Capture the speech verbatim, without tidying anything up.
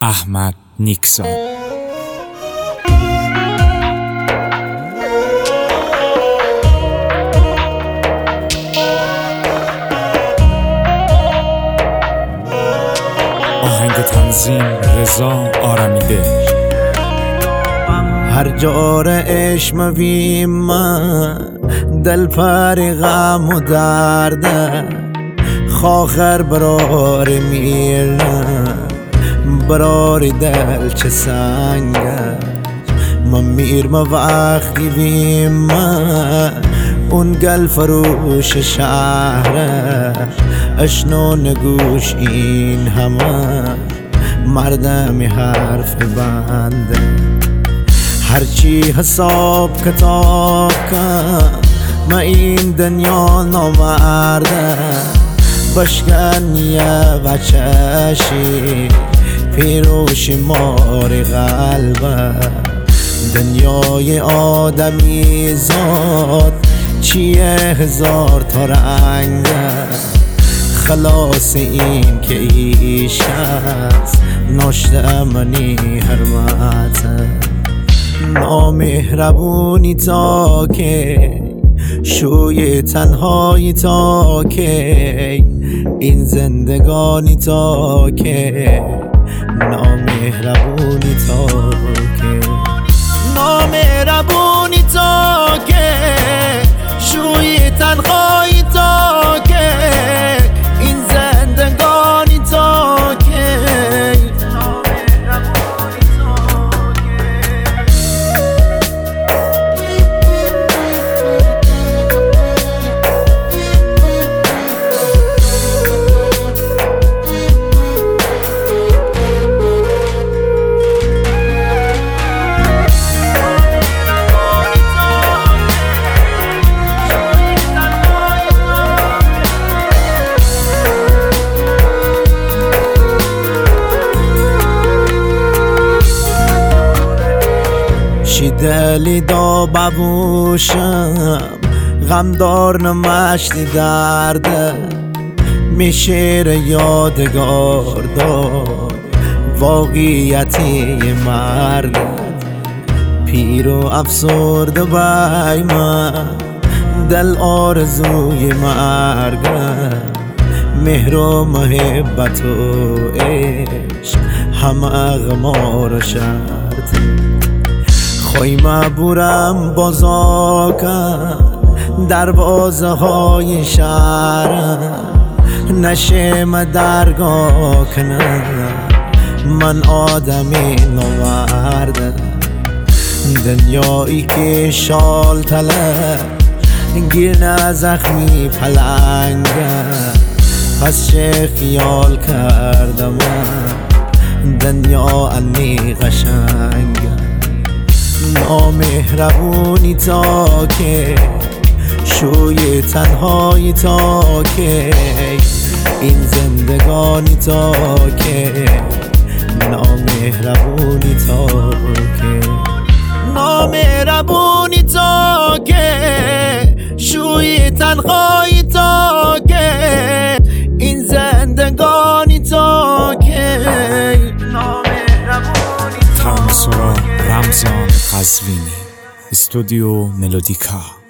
احمد نیکسان. آهنگ تنظیم رضا آرمیده. هر جار عشق مویم من دل پر غم و درده، خاخر برار میرن برار دل چه سنگه. من میر ما وقتی ویم من اون گل فروش شهره، اشنو نگوش این همه مردم حرف بنده. هرچی حساب کتاب کن ما این دنیا نامرده، بشکنیه و چشی پیروش مار قلبه. دنیای آدمی زاد چیه هزار تا رنگه، خلاص این که ایش هست ناشته منی حرمته. نامهربونی تا که شوی تنهایی تا که این زندگانی تا که نامهربونی تا که نامهربونی تا که شوی تنهایی تا که این زندگانی تا که دلی دا ببوشم غمدار نمشتی درده، میشیر یادگار دار واقعیتی مرده. پیر و افسرده بای من دل آرزوی مرگه، مهر و محبت و عشق همه غمار و شرطه. خویمه بورم بازا کن دروازه های شهر، نشم درگاه کنه من آدمی نورده. دنیایی که شال تله گیرنه زخمی پلنگه، پس چه خیال کردم دنیا انی قشنگه. نامهربونی تا که شوی تنهایی تا که این زندگانی تا که نامهربونی تا که نامهربونی تا که شوی تنهایی تا که این زندگانی تا که تمسورا رمضان قزوینی، استودیو ملودیکا.